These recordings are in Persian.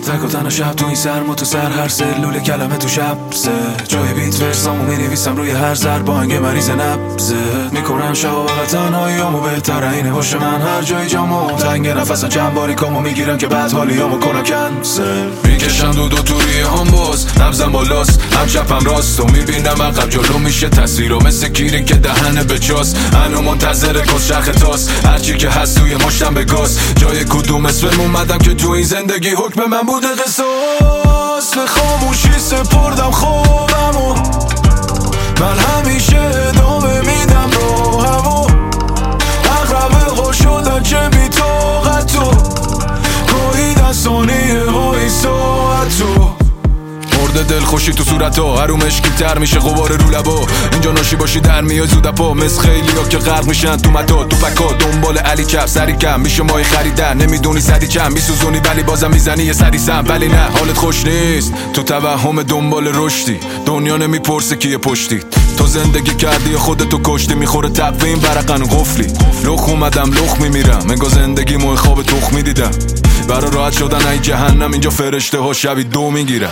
تک و تنها شب تو این سرما تو سر هر سلول کلمه تو شب سه جای بیت ورسامو مینویسم روی هر ضربانگ مریض نبزه میکنم شب و تنهاییامو بهتره اینه باشه من هر جای جامو تنگ نفسم چند باری کامو میگیرم که بعد حالیامو کنم کنسل میکشم دو توری هم باز نبزم بالاست هم چپم راست و میبینم عقب جلو میشه تصویر و مثل گیری که دهنه به چاس هنو منتظر کس شرخ تاس هرچی که هست توی مشتم به گاز جای کدوم اسم اومدم که تو این زندگی حکم من بوده قصاص به خاموشی سپردم خوابمو من همیشه ادامه میدم راهمو اقربه ها شدن چه بی‌طاقت تو گاهی در ثانیه های ساعت مرده دل خوشی تو صورتا هروم اشکی تر میشه غبار رو لبا اینجا ناشی باشی در میای زودپا مثل خیلی ها که غرق میشن تو متا تو بکا دنبال علی کف سری کم میشه مای خریدن نمیدونی صدی چند میسوزونی ولی بازم میزنی یه سری سم ولی نه حالت خوش نیست تو توهم دنبال رشدی دنیا نمیپرسه کیه پشتی تو زندگی کردی خودتو کشتی میخوره تب این برقن قفلی لخ اومدم لخ میمیرم انگار زندگی مو خواب تخمی دیدم برا راحت شدن ای جهنم اینجا فرشته ها شبی دو میگیرم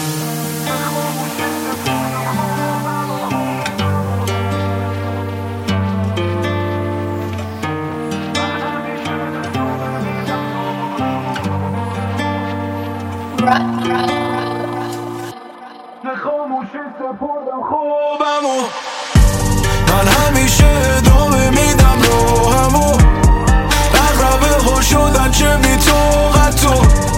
خاموشی سپردم خوابمو من همیشه ادامه میدم راهمو اقربه ها شدن چه بی‌طاقت تو